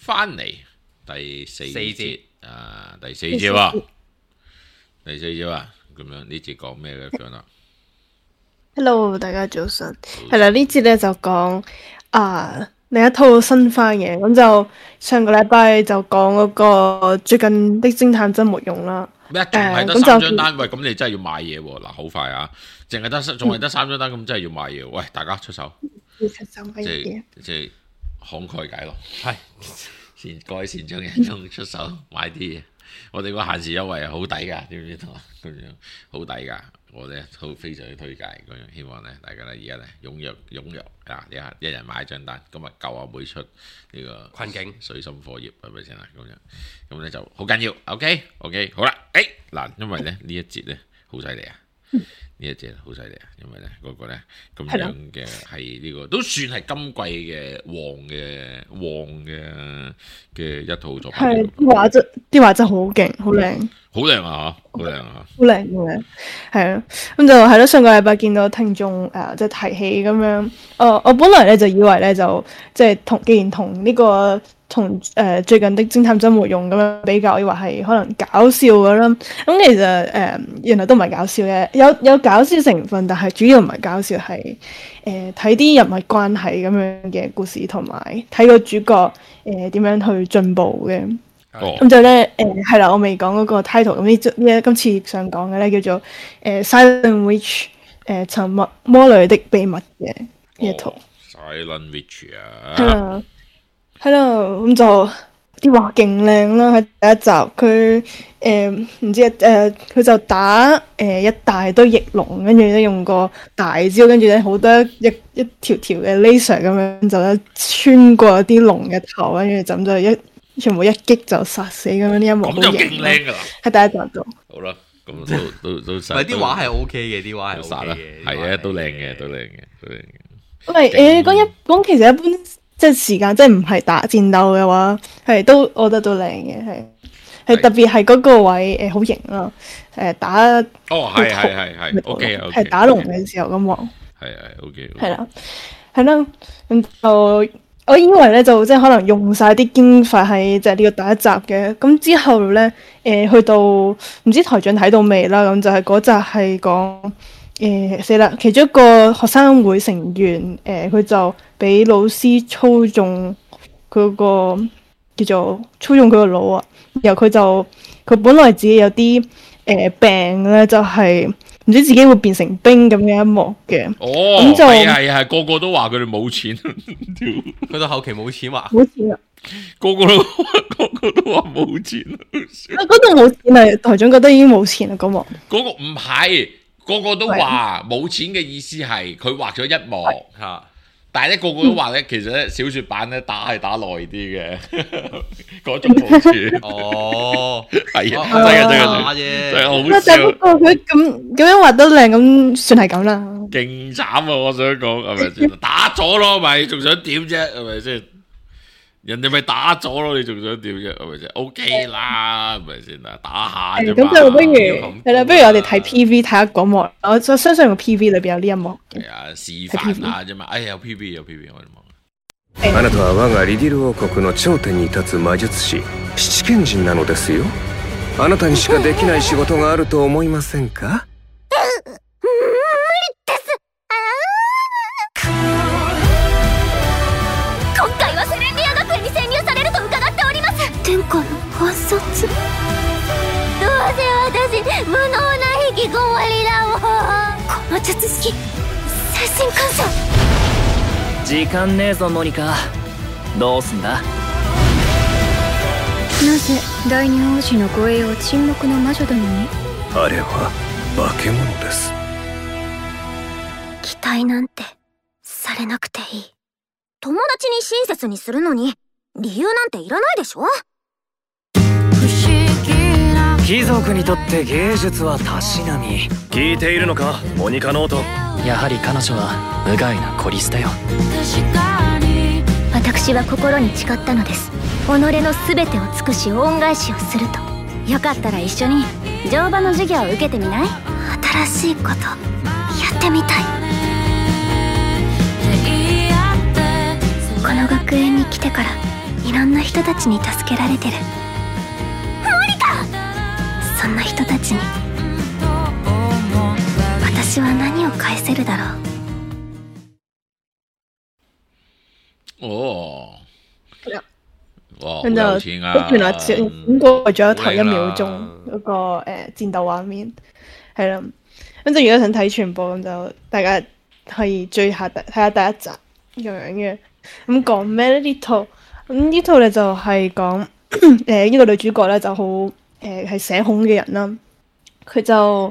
翻嚟第四節啊，第四節喎，第四節啊，咁樣呢節講咩咧？講啦 Hello， 大家早晨。係啦，呢節咧就講另一套新番嘅，咁就上個禮拜就講嗰個最近的偵探真沒用啦。 咩？仲係得3張單？喂，咁你真係要買嘢喎！嗱，好快啊，淨係得仲係得3張單，咁真係要買嘢。喂，大家出手， 要出手買嘢， 即係慷慨解囊，係各位善長人中出手買啲嘢。我哋個限時優惠係好抵㗎，知唔知道啊？咁樣好抵㗎，我哋都非常之推介咁樣，希望咧大家咧而家咧踴躍啊！一人買一張單，今日救阿妹出呢個困境水深火熱係咪先啊？咁咧就好緊要。OK，好啦，嗱，因為咧呢一節咧好犀利啊！呢一隻好犀利啊，因為咧嗰個咧咁樣嘅係呢個都算係今季嘅旺嘅一套作品。 係啲畫質好勁，好靚， 好靚啊！好靚啊！ 好靚嘅，係啊，咁就係咯。上個禮拜見到聽眾即係提起咁樣，我本來咧就以為咧就即係既然同呢個同最近的偵探真沒用咁樣比較，以為係可能搞笑嘅啦。咁其實原來都唔係搞笑嘅，有搞笑成分，但係主要唔係搞笑，係睇啲人物關係咁樣嘅故事，同埋睇個主角點樣去進步嘅。咁就咧係啦，我未講嗰個 title， 咁今次想講嘅咧叫做Silent Witch 沉默魔女的秘密嘅呢一套。 Silent Witch 啊，係啦，咁就啲畫勁靚啦，喺第一集佢唔知佢就打一大堆翼龍，跟住咧用個大招，跟住咧好多一條條嘅 laser 咁樣就咧穿過啲龍嘅頭，跟住就全部一擊就殺死咁樣，呢一幕好型。咁就勁靚噶啦！喺第一集度。 好啦，咁都唔係啲畫係 O K 嘅，啲畫係 O K 嘅， 係啊，都靚嘅。 因為講其實一般即係時間即係唔係打戰鬥嘅話，係都我覺得都靚嘅，係特別係嗰個位好型咯，打係 OK 係打龍嘅時候咁喎， 係 OK 係啦，咁就。我以為咧就即係可能用晒啲經費喺就係呢個第一集嘅，咁之後咧去到唔知台長睇到未啦，咁就係嗰集係講死啦，其中一個學生會成員佢就俾老師操縱佢個叫做操縱佢個腦啊，然後佢本來自己有啲病咧，就係唔知自己會變成冰咁嘅一幕嘅。咁就係個個都話佢哋冇錢， 去到後期冇錢話冇錢啊！ 個個都話冇錢嗰度冇錢啊！台長覺得已經冇錢啦，嗰幕。 嗰個唔係，個個都話冇錢嘅意思係佢畫咗一幕嚇。但係咧，個個都話咧，其實咧小説版咧打係打耐啲嘅，嗰種好處。 哦， 係啊，真係好笑。 但係不過佢咁樣畫得靚，咁算係咁啦。 勁慘啊！我想講係咪先？打咗咯，咪仲想點啫？係咪先？人哋咪打咗咯，你仲想點啫？係咪先 ？OK 啦，係咪先啊？打下啫嘛。 咁就不如係啦，不如我哋睇 PV 睇下嗰幕。我相信個 PV 裏邊有呢一幕。 係啊，示範下啫嘛。有 PV 有 PV 我哋望。 あなたは我がリディル王国の頂点に立つ魔術師七賢人なのですよ。あなたにしかできない仕事があると思いませんか？ 天下の暗殺。どうせ私無能な引きこもりだもん。この術式精神干渉。 時間ねえぞモニカ、どうすんだ？ なぜ第二王子の護衛を沈黙の魔女殿に？ あれは化け物です。 期待なんてされなくていい。友達に親切にするのに理由なんていらないでしょ。 貴族にとって芸術はたしなみ。 聞いているのかモニカノート。 やはり彼女は無害なコリスタよ。 私は心に誓ったのです。己の全てを尽くし恩返しをすると。よかったら一緒に乗馬の授業を受けてみない？新しいことやってみたい。この学園に来てからいろんな人たちに助けられてる。モニカ、そんな人たちに私は何を返せるだろ哦， う。 哇，好跟住有錢啊！ 原來整過咗頭1秒鐘嗰個戰鬥畫面，係啦。咁就如果想睇全部，咁就大家可以追下睇下第一集咁樣嘅。咁講咩咧？呢套呢套咧就係講呢個女主角咧就好係社恐嘅人啦。佢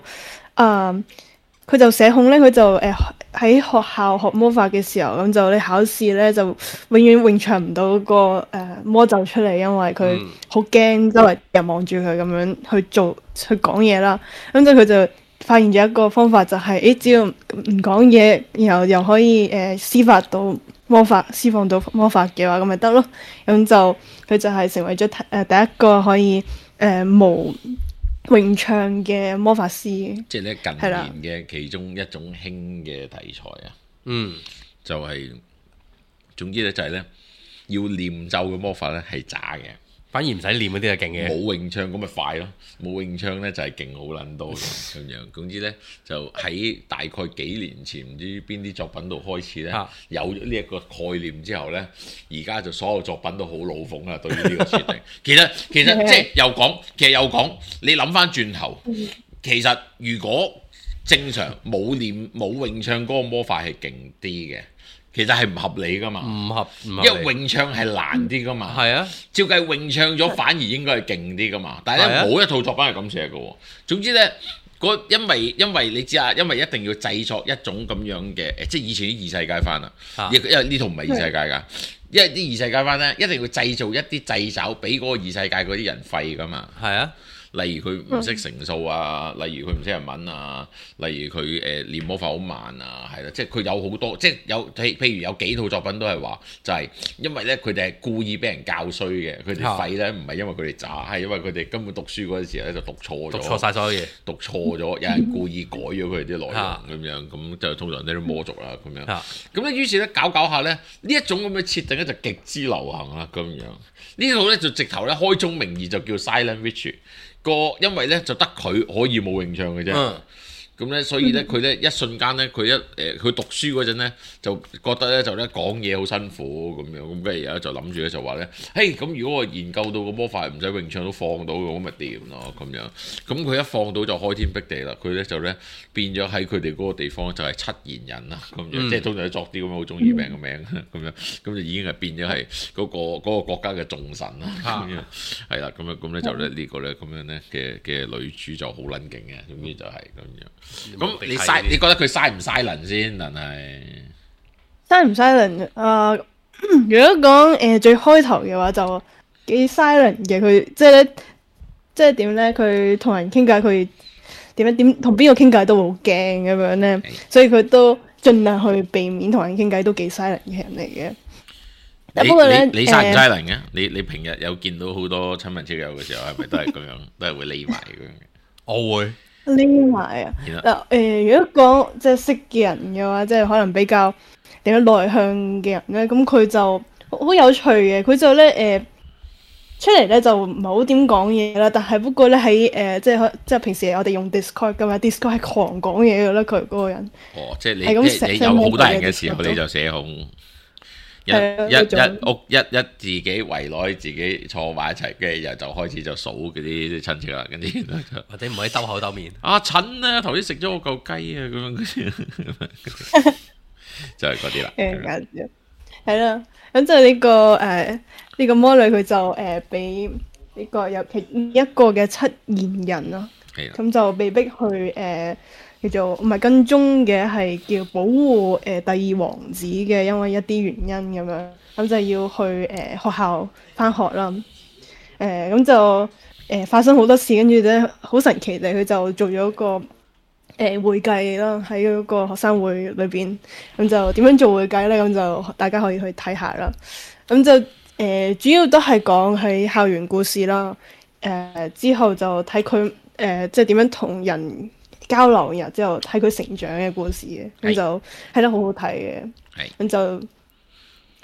就社恐咧，佢就喺學校學魔法嘅時候，咁就你考試咧就永遠詠唱唔到個魔咒出嚟，因為佢好驚周圍人望住佢咁樣去講嘢啦。咁就佢就發現咗一個方法，就係只要唔講嘢，然後又可以施放到魔法嘅話，咁咪得咯。咁就佢就係成為咗第一個可以無詠唱嘅魔法師。 即係咧近年嘅其中一種興嘅題材啊，就係總之咧就係咧要念咒嘅魔法咧係渣嘅， 反而唔使念嗰啲係勁嘅。 冇詠唱咁咪快咯，冇詠唱咧就係勁好撚多嘅咁樣。總之咧就喺大概幾年前唔知邊啲作品度開始咧有咗呢一個概念之後咧，而家就所有作品都好老諷啦。對於呢個設定，其實即係又講，你諗翻轉頭，其實如果正常冇詠唱嗰個魔法係勁啲嘅。其實係唔合理噶嘛， 唔合理， 因為詠唱係難啲噶嘛。 係啊， 照計詠唱咗反而應該係勁啲噶嘛。但係咧冇一套作品係咁寫嘅喎。總之咧，因為你知啊，因為一定要製作一種咁樣嘅即係以前啲異世界番啊，因為呢套唔係異世界㗎。因為啲異世界番咧一定要製造一啲掣肘俾嗰個異世界嗰啲人廢㗎嘛。 係啊。 例如佢唔識乘數啊，例如佢唔識日文啊，例如佢練魔法好慢啊，係啦，即係佢有好多，即係有譬如有幾套作品都係話，就係因為咧佢哋係故意俾人教衰嘅，佢哋廢咧唔係因為佢哋渣，係因為佢哋根本讀書嗰陣時咧就讀錯晒所有嘢，讀錯咗，有人故意改咗佢哋啲內容咁樣，咁就通常都係魔族啦咁樣。咁咧於是咧搞下咧，呢一種咁嘅設定咧就極之流行啦咁樣。呢套咧就直頭咧開宗明義就叫 Silent Witch。因為咧就得佢可以冇詠唱嘅啫，咁咧所以咧佢咧一瞬間咧佢佢讀書嗰陣咧就覺得咧就咧講嘢好辛苦咁樣，咁跟住而家就諗住咧就話咧，嘿咁如果我研究到個魔法唔使詠唱都放到嘅，咁咪掂咯咁樣。咁佢一放到就開天闢地啦，佢咧就咧變咗喺佢哋嗰個地方就係七賢人啦咁樣，即係通常作啲咁樣好中意命嘅名咁樣，咁就已經係變咗係嗰個國家嘅眾神啦咁樣，係啦咁咧就咧呢個咧咁樣咧嘅女主就好撚勁嘅，總之就係咁樣。咁你覺得佢嘥唔嘥能先？但係嘥唔嘥能？如果講最開頭嘅話就幾嘥能嘅，佢即係點咧？佢同人傾偈，佢點同邊個傾偈都好驚咁樣咧，所以佢都盡量去避免同人傾偈，都幾嘥能嘅人嚟嘅。不過咧， 你嘥唔嘥能嘅？你平日有見到好多親朋戚友嘅時候，係咪都係咁樣，都係會匿埋咁樣嘅？ 我會。 匿埋啊！嗱如果講即係識嘅人嘅話，即係可能比較點樣內向嘅人咧，咁佢就好有趣嘅。佢就咧出嚟咧就唔係好點講嘢啦，但係不過咧喺即係平時我哋用 Discord 噶嘛，Discord 係狂講嘢嘅啦，佢嗰個人。 哦，即係你有好多人嘅時候，你就社恐。一自己圍內自己坐埋一齊，跟住就開始就數嗰啲親戚啦，跟住或者唔可以兜口兜面。 阿陳啊，頭先食咗我嚿雞啊，咁樣就係嗰啲啦。 係啦，咁就呢個魔女佢就俾呢個有其一個嘅七賢人咯，咁就被逼去叫做唔係跟蹤嘅，係叫保護第二王子嘅，因為一啲原因咁樣，咁就要去學校返學啦。咁就發生好多事，跟住咧好神奇地，佢就做咗個會計啦，喺嗰個學生會裏邊。咁就點樣做會計咧？咁就大家可以去睇下啦。咁就主要都係講喺校園故事啦。之後就睇佢即係點樣同人交流，然後之後睇佢成長嘅故事嘅，咁就睇得好好睇嘅。咁就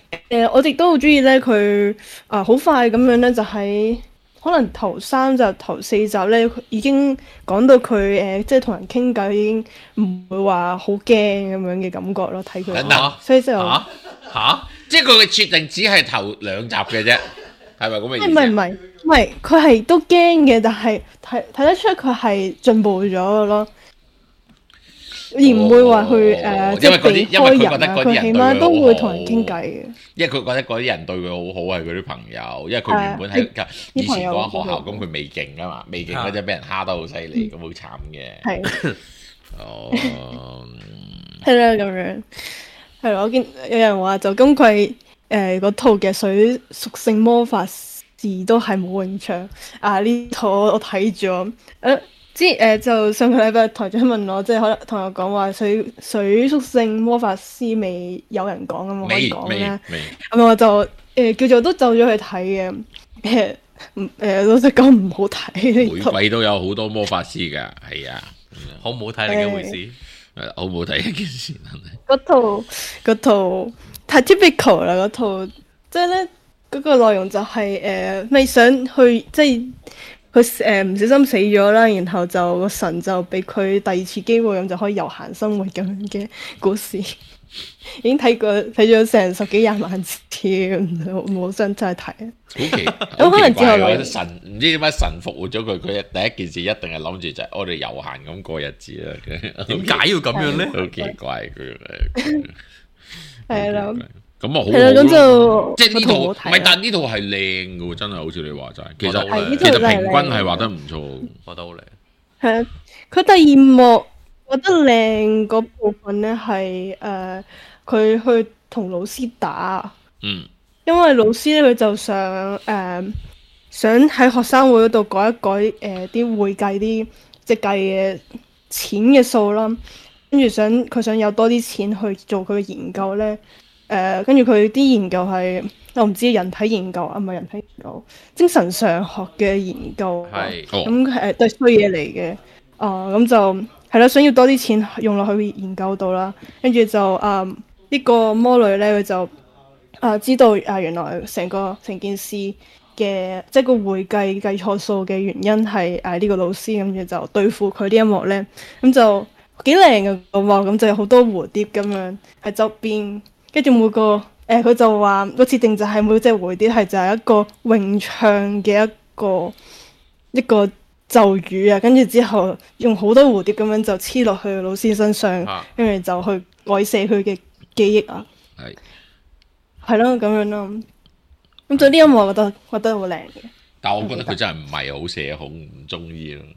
我亦都好中意咧，佢好快咁樣咧，就喺可能頭3集、頭4集咧，佢已經講到佢即係同人傾偈已經唔會話好驚咁樣嘅感覺咯，睇佢，所以就即係佢嘅設定只係頭2集嘅啫，係咪咁嘅意思？ 唔係，佢係都驚嘅，但係睇得出佢係進步咗嘅咯。而唔會話去即係避開人啊，佢起碼都會同人傾偈嘅。 因為佢覺得嗰啲人對佢好好係佢啲朋友，因為佢原本喺以前嗰間學校，咁佢未勁噶嘛，未勁嗰陣俾人蝦得好犀利，咁好慘嘅。係。哦。 係啦，咁樣係咯。我見有人話就今季嗰套嘅水屬性魔法師都係冇興趣呢套我睇咗就上個禮拜台長問我，即係可能同我講話水屬性魔法師未有人講咁，我可以講啦。咁我就叫做都走咗去睇嘅。老實講唔好睇。 每季都有好多魔法師㗎，係啊。 好唔好睇另一回事。 好唔好睇一件事。 嗰套太 typical 啦，嗰套即係咧嗰個內容就係未想去即係。佢唔小心死咗啦，然後就個神就俾佢第2次機會，咁就可以悠閒生活咁樣嘅故事，已經睇咗成10幾20萬次，冇想真係睇。 好奇可能之後神唔知點解神復活咗佢，佢第一件事一定係諗住就係我哋悠閒咁過日子啦。點解要咁樣咧？好奇怪佢。係啦。咁啊好， 咁就即係呢套，唔係，但係呢套係靚嘅喎，真係好似你話齋。其實平均係畫得唔錯， 畫得好靚。 係啊，佢第2幕覺得靚嗰部分咧係佢去同老師打。因為老師咧佢就想喺學生會嗰度改一改啲會計啲即係計嘅錢嘅數啦，跟住佢想有多啲錢去做佢嘅研究咧。跟住佢啲研究係我唔知人體研究唔係人體研究，精神上學嘅研究，咁都係衰嘢嚟嘅。咁就係啦，想要多啲錢用落去研究到啦。跟住就呢個魔女咧，佢就知道原來成件事嘅即係個會計計錯數嘅原因係呢個老師，跟住就對付佢呢一幕咧，咁就幾靚嘅個幕，咁就有好多蝴蝶咁樣喺側邊。跟住每個佢就話個設定就係每隻蝴蝶係就係一個詠唱嘅一個咒語啊，跟住之後用好多蝴蝶咁樣就黐落去老師身上，跟住就去改寫佢嘅記憶啊。係咯，咁樣咯。咁就呢一幕我覺得好靚嘅。 但我覺得佢真係唔係好社恐，唔中意咯。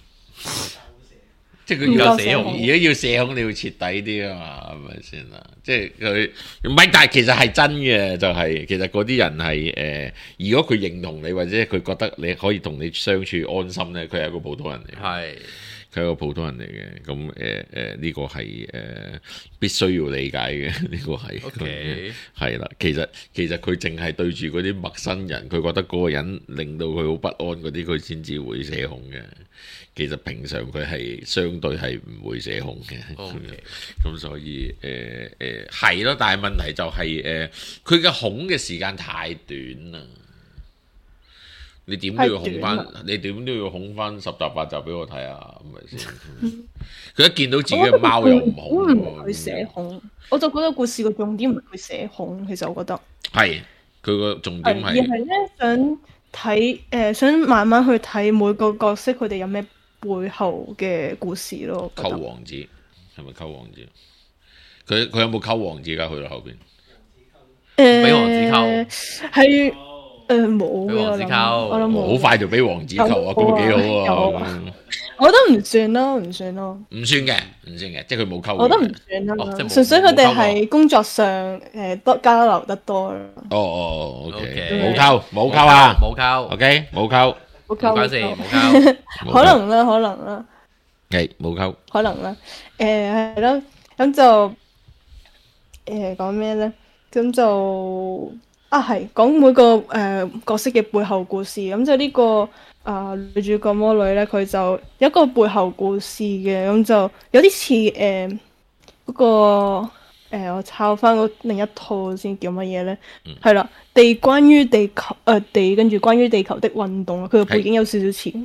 即係佢要社恐，如果要社恐，你要徹底啲啊嘛，係咪先啊？即係佢唔係，但係其實係真嘅，就係其實嗰啲人係如果佢認同你，或者佢覺得你可以同你相處安心咧，佢係一個普通人嚟。係。佢係一個普通人嚟嘅，咁呢個係必須要理解嘅，呢個係係啦。其實佢淨係對住嗰啲陌生人，佢覺得嗰個人令到佢好不安嗰啲，佢先至會社恐嘅。其實平常佢係相對係唔會社恐嘅。咁所以係咯，但係問題就係佢嘅恐嘅時間太短啦。你點都要恐翻，你點都要恐翻10集8集俾我睇啊，係咪先？佢一見到自己嘅貓又唔恐， 唔會社恐。我就覺得故事個重點唔係佢社恐，其實我覺得係佢個重點係而係咧想睇想慢慢去睇每個角色佢哋有咩背後嘅故事咯。 溝王子係咪溝王子？佢有冇溝王子㗎？去到後邊俾王子溝係。冇嘅， 我諗冇。 好快就俾王子球啊，咁啊幾好啊！ 我覺得唔算咯，唔算咯。 唔算嘅，即係佢冇溝。 我覺得唔算啦，純粹佢哋係工作上多交流得多啦。 OK，冇溝啊， 冇溝 ，OK，冇溝， 冇關事，冇溝。 可能啦， 係冇溝。 可能啦，係咯，咁就講咩咧？咁就。係講每個角色嘅背後故事，咁就呢個女主角魔女咧，佢就有一個背後故事嘅，咁就有啲似嗰個我我抄翻嗰另一套先叫乜嘢咧？係啦，關於地球跟住關於地球的運動啊，佢個背景有少少似。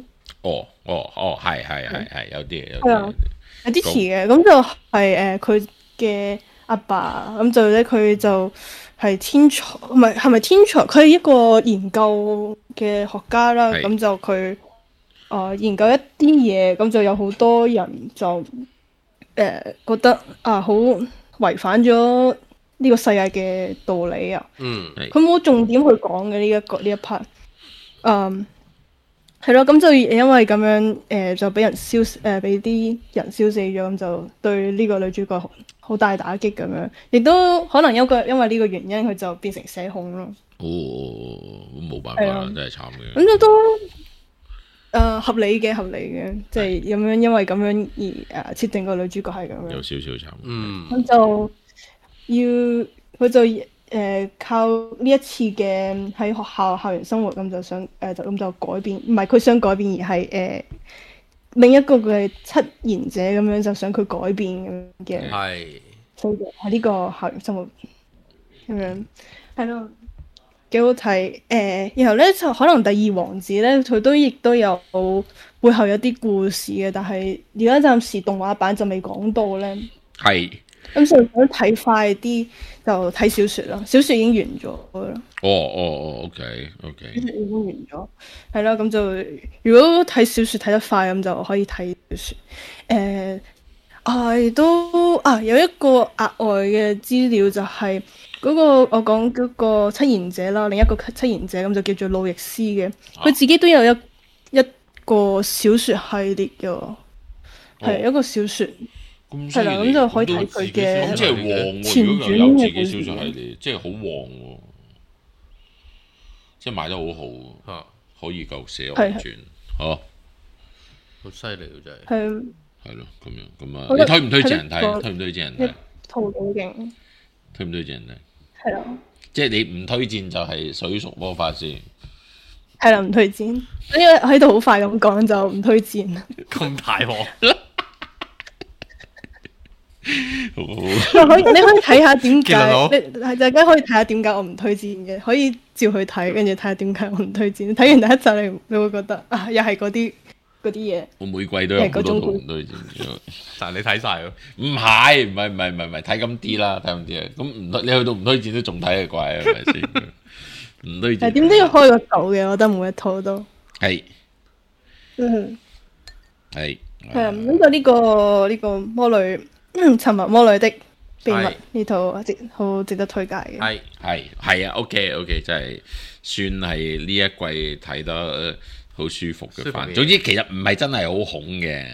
係有啲有啲似嘅，咁就係佢嘅阿爸，咁就咧佢就係天才，唔係咪天才？佢係一個研究嘅學家啦，咁就佢研究一啲嘢，咁就有好多人就覺得好違反咗呢個世界嘅道理啊。佢冇重點去講嘅呢一 part。係咯，咁就因為咁樣就俾啲人燒死咗，咁就對呢個女主角好大打擊咁樣，亦都可能因為呢個原因，佢就變成社恐咯。 冇辦法啦，真係慘嘅。 咁都合理嘅，即係咁樣，因為咁樣而設定個女主角係咁樣。 有少少慘。 咁就佢就靠呢一次嘅喺學校校園生活，咁就想就改變，唔係佢想改變，而係另一個嘅七賢者咁樣就想佢改變咁嘅。 係。 所以喺呢個校園生活咁樣係咯，幾好睇。然後咧就可能第二王子咧，佢亦都有背後有啲故事嘅，但係而家暫時動畫版就未講到咧。 係。 咁所以想睇快啲就睇小説啦，小説已經完咗啦。 OK。 已經完咗，係啦。咁就如果睇小説睇得快，咁就可以睇小説。都有一個額外嘅資料，就係嗰個我講嗰個七賢者啦，另一個七賢者咁就叫做路易斯嘅，佢自己都有一個小説系列嘅，係一個小説。係啦，咁就可以睇佢嘅。 咁即係旺喎！ 前如果佢有自己傳小説系列，即係好旺喎，即係賣得好好，可以夠寫外傳， 好犀利喎真係。 係咯，咁啊，你推唔推薦人睇？推唔推薦人睇？ 套好勁。 推唔推薦人睇？ 係咯。即係你唔推薦就係水屬魔法師。 係啦，唔推薦。因為喺度好快咁講就唔推薦啦。 咁大鑊！ 你可以睇下點解，大家可以睇下點解我唔推薦嘅，可以照去睇，跟住睇下點解我唔推薦。睇完第一集你會覺得又係嗰啲嘢。 我每季都有好多套唔推薦， 但係你睇晒咯。 唔係睇咁啲啦，睇咁啲啊。咁唔你去到唔推薦都仲睇嘅怪啊，係咪先？唔推薦。 點都要開個頭嘅，我覺得每一套都係。 係咁就呢個魔女。沉默魔女的秘密呢套好值得推介嘅。 係啊 ，OK， 真係算係呢一季睇得好舒服嘅番。總之其實唔係真係好恐嘅，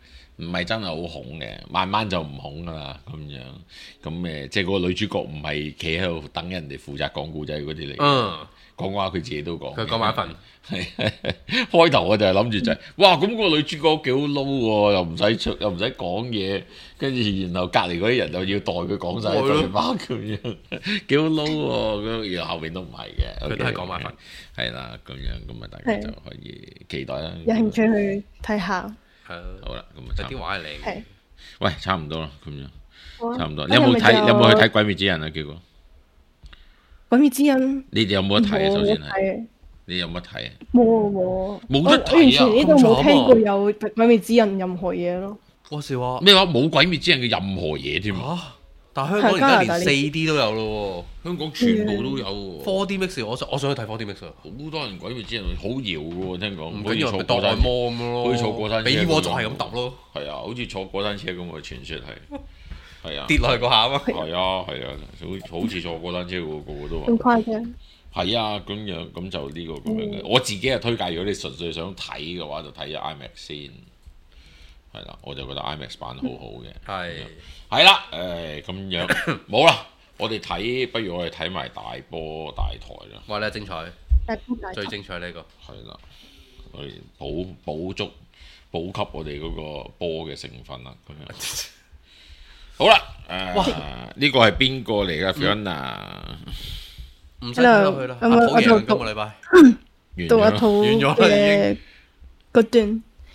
慢慢就唔恐噶啦咁樣。咁即係嗰個女主角唔係企喺度等人哋負責講故仔嗰啲嚟。講話佢自己都講， 佢講埋一份。 開頭我就係諗住就係，哇！咁個女主角幾好撈喎，又唔使講嘢，跟住然後隔離嗰啲人又要代佢講晒對白咁樣，幾好撈喎。咁然後後邊都唔係嘅， 佢都係講埋份。 係啦，咁樣咁啊，大家就可以期待啦。 有興趣去睇下。 係好啦，咁啊， 啲畫係靚嘅。 喂，差唔多啦，咁樣差唔多。你有冇去睇《鬼滅之刃》啊？結果？ 鬼滅之刃， 你哋有冇得睇啊？首先係，你有乜睇啊？ 冇得睇啊！ 我完全呢度冇聽過有鬼滅之刃任何嘢咯。 話時話咩話冇鬼滅之刃嘅任何嘢添但香港而家連 4D 都有咯喎，香港全部都有喎。 4D Mix 我想去睇 4D Mix 好多人鬼滅之刃好搖嘅喎，聽講。 唔緊要，咪當按摩咁咯。 好似坐過山車。 俾我就係咁揼咯。 係啊，好似坐過山車咁喎，傳説係。係啊， 跌落去嗰下啊嘛。 係啊，好似坐過山車喎，個個都話。 咁誇張？ 係啊，咁樣咁就呢個咁樣嘅。我自己係推介，如果你純粹想睇嘅話，就睇咗 IMAX 先。係啦，我就覺得 IMAX 版好好嘅。係啦，咁樣冇啦。我哋睇，不如我哋睇埋大波大台啦。 哇！呢精彩，最精彩呢個。係啦，我哋補給我哋嗰個波嘅成分啦，咁樣。好啦，呢個係邊個嚟㗎 Fiona？ 唔使睇落去啦，好嘢，今個禮拜到一套嘅嗰段。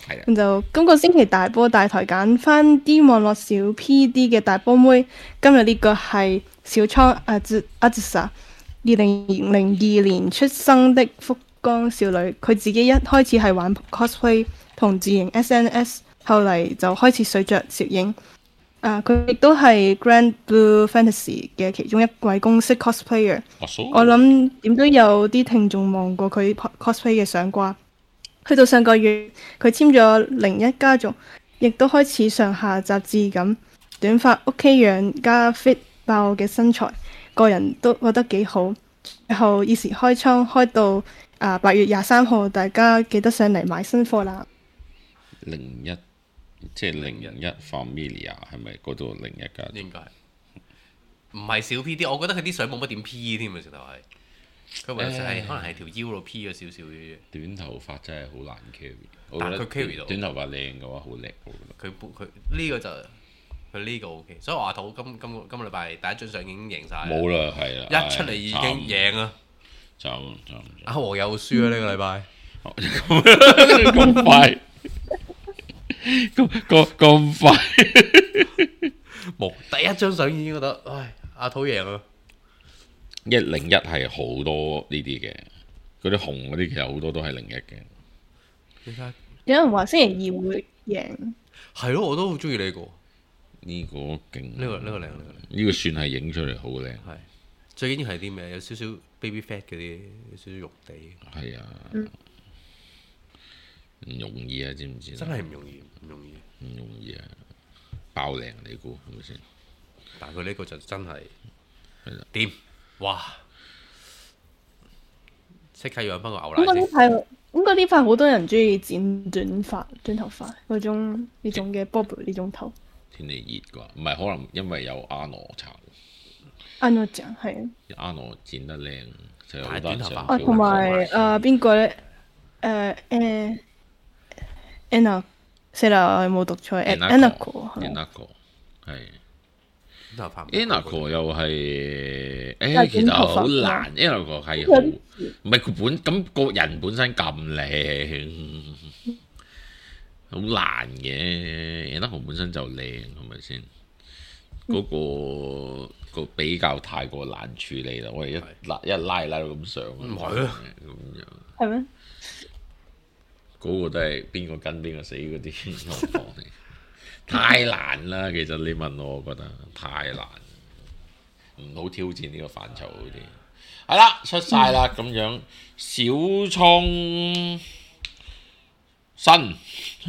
係啦。 咁就今個星期大波大台揀翻啲網絡小 PD 嘅大波妹，今日呢個係小倉阿茲莎，2002年出生的福岡少女。佢自己一開始係玩 cosplay 同自營 SNS， 後嚟就開始水着攝影。佢亦都係 Grand Blue Fantasy 嘅其中一位公式 cosplayer。我諗點都有啲聽眾望過佢 cosplay 嘅相啩。去到上個月，佢簽咗01家族，亦都開始上下雜誌咁，短髮 OK 樣加 fit 爆嘅身材，個人都覺得幾好。然後依時開倉開到8月23號，大家記得上嚟買新貨啦。 01即係01 Familia 係咪嗰度01家？ 應該唔係小 P 啲，我覺得佢啲相冇乜點 P 添啊，直頭係。佢唯有係可能係條腰度 P 咗少少嘅啫。 短頭髮真係好難 carry， 但係佢 carry 到。 短頭髮靚嘅話好叻，我覺得。佢呢個就佢呢個 OK，所以華土今個禮拜第一張相已經贏晒。 冇啦，係啦。 一出嚟已經贏啦。 就阿和有輸啊！呢個禮拜咁快，咁快， 冇第一張相已經覺得，唉，阿土贏啦。 101係好多呢啲嘅，嗰啲紅嗰啲其實好多都係01嘅。 有人話星期二會贏， 係咯，我都好中意呢個。 呢個勁， 呢個靚， 呢個算係影出嚟好靚。 係最緊要係啲咩？有少少 baby fat 嗰啲，有少少肉地。係啊， 唔容易啊，知唔知？ 真係唔容易啊！爆靚你估係咪先？ 但係佢呢個就真係係啦， 掂。哇！即刻要揾翻個牛奶先。 咁嗰啲塊好多人中意剪短頭髮嗰種呢種嘅 bob 呢種頭。 天氣熱啩，唔係可能因為有阿諾搽。 阿諾醬係。 阿諾剪得靚，就有好多短頭髮。 同埋邊個咧？Anna，死啦！我有冇讀錯 ？Anako 係。 Anako 又係其實好難。Anako 係好，唔係佢咁個人本身咁靚，好難嘅。Anako 本身就靚，係咪先？嗰個比較太過難處理啦。我哋一拉到咁上，唔係啊， 咁樣係咩？ 嗰個都係邊個跟邊個死嗰啲狀況嚟。太難啦，其實你問我覺得太難，唔好挑戰呢個範疇嗰啲。係啦，出晒啦咁樣，小倉新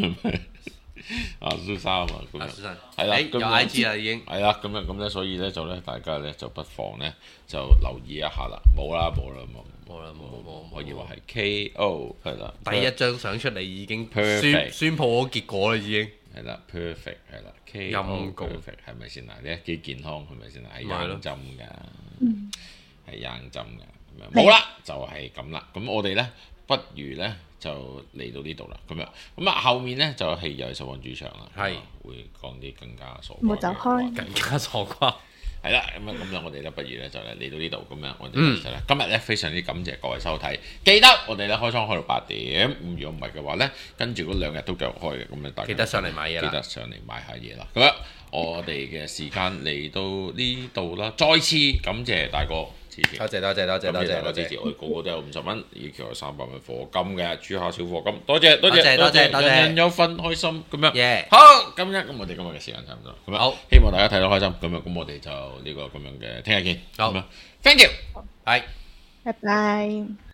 蘇珊啊，咁樣係啦， 有 IG 啦已經係啦，咁咧，所以咧就咧大家咧就不妨咧就留意一下啦。冇可以話係 KO 係啦。 第一張相出嚟已經宣佈咗結果啦，已經。 係啦 ，perfect 係啦，KO perfect 係咪先嗱？你幾健康係咪先啊？係硬針㗎，係硬針㗎。冇啦，就係咁啦。咁我哋咧，不如咧就嚟到呢度啦。咁啊，後面咧就係又係實況主場啦，係會講啲更加傻瓜， 冇走開， 更加傻瓜。 係啦，咁樣我哋咧不如咧就嚟到呢度，咁樣我哋就今日咧非常之感謝各位收睇，記得我哋咧開倉開到8點，如果唔係嘅話咧，跟住嗰2日都繼續開嘅，咁咧大家記得上嚟買嘢啦， 記得上嚟買下嘢啦。咁樣我哋嘅時間嚟到呢度啦，再次感謝大哥支持， 多謝支持，我哋個個都有50蚊，以及有300蚊課金嘅，豬下小課金，多謝，人人有份開心咁樣，好，咁我哋今日嘅時間差唔多，咁樣好，希望大家睇到開心，咁我哋就呢個咁樣嘅聽日見，好，Thank you， 係， 拜拜。